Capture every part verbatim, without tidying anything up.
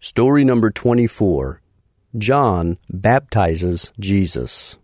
Story number twenty-four. John baptizes Jesus.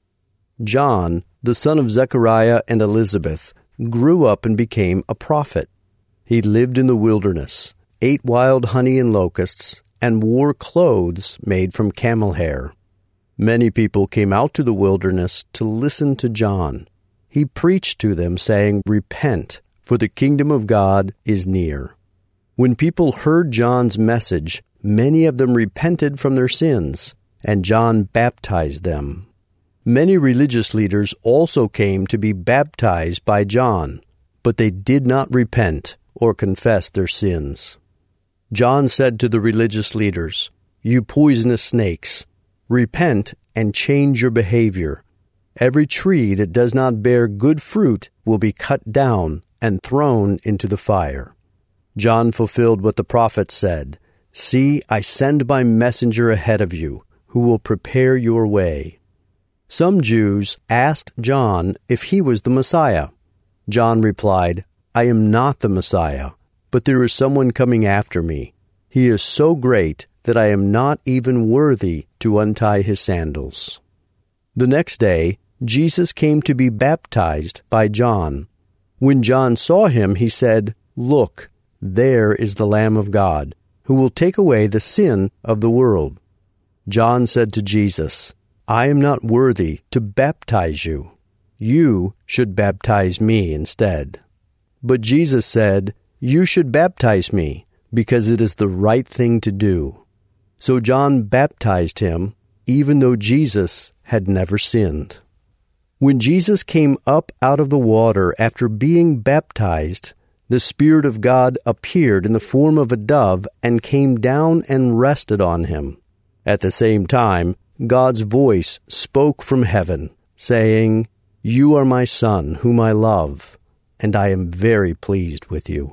John, the son of Zechariah and Elizabeth, grew up and became a prophet. He lived in the wilderness, ate wild honey and locusts, and wore clothes made from camel hair. Many people came out to the wilderness to listen to John. He preached to them, saying, "Repent, for the kingdom of God is near." When people heard John's message, many of them repented from their sins, and John baptized them. Many religious leaders also came to be baptized by John, but they did not repent or confess their sins. John said to the religious leaders, "You poisonous snakes, repent and change your behavior. Every tree that does not bear good fruit will be cut down and thrown into the fire." John fulfilled what the prophet said, "See, I send my messenger ahead of you, who will prepare your way." Some Jews asked John if he was the Messiah. John replied, "I am not the Messiah, but there is someone coming after me. He is so great that I am not even worthy to untie his sandals." The next day, Jesus came to be baptized by John. When John saw him, he said, "Look, there is the Lamb of God, who will take away the sin of the world." John said to Jesus, "I am not worthy to baptize you. You should baptize me instead." But Jesus said, "You should baptize me, because it is the right thing to do." So John baptized him, even though Jesus had never sinned. When Jesus came up out of the water after being baptized, the Spirit of God appeared in the form of a dove and came down and rested on him. At the same time, God's voice spoke from heaven, saying, "You are my Son, whom I love, and I am very pleased with you."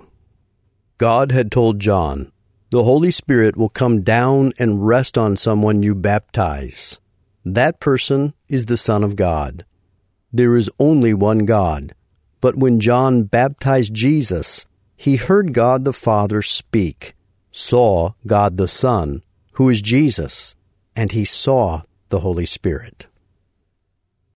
God had told John, "The Holy Spirit will come down and rest on someone you baptize. That person is the Son of God." There is only one God. But when John baptized Jesus, he heard God the Father speak, saw God the Son, who is Jesus, and he saw the Holy Spirit.